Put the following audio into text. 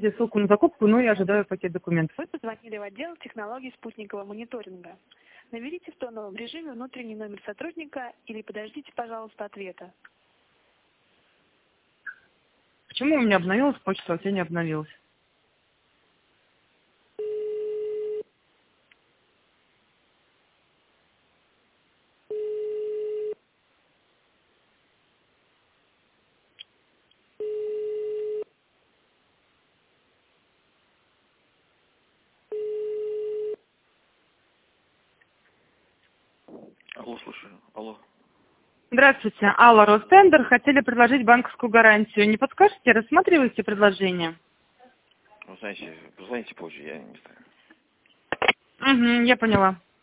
тебе ссылку на закупку, но я ожидаю пакет документов. Вы позвонили в отдел технологий спутникового мониторинга. Наберите в тоновом режиме внутренний номер сотрудника или подождите, пожалуйста, ответа. Почему у меня обновилась почта, а у тебя не обновилась? Алло, слушаю. Алло. Здравствуйте. Алла, Ростендер. Хотели предложить банковскую гарантию. Не подскажете, рассматриваете предложение? Вы знаете, позвоните позже, я не знаю. Угу, я поняла.